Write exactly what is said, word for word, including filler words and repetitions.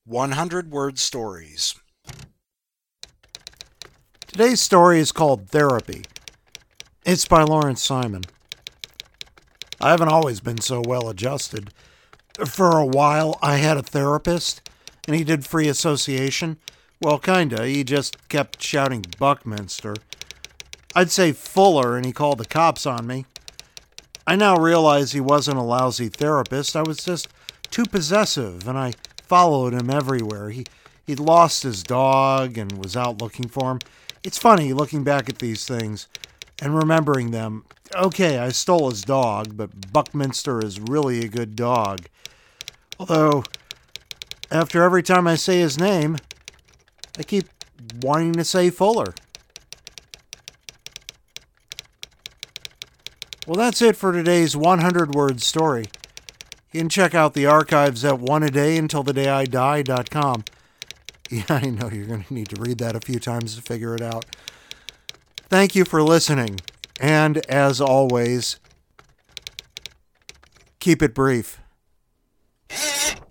one hundred Word Stories. Today's story is called Therapy. It's by Lawrence Simon. I haven't always been so well adjusted. For a while, I had a therapist, and he did free association. Well, kinda. He just kept shouting Buckminster. I'd say Fuller, and he called the cops on me. I now realize he wasn't a lousy therapist. I was just too possessive, and I followed him everywhere. He, he'd lost his dog and was out looking for him. It's funny looking back at these things and remembering them. Okay, I stole his dog, but Buckminster is really a good dog. Although, after every time I say his name, I keep wanting to say Fuller. Well, that's it for today's one hundred Word story. You can check out the archives at one a day until the day I die dot com. Yeah, I know you're going to need to read that a few times to figure it out. Thank you for listening. And as always, keep it brief.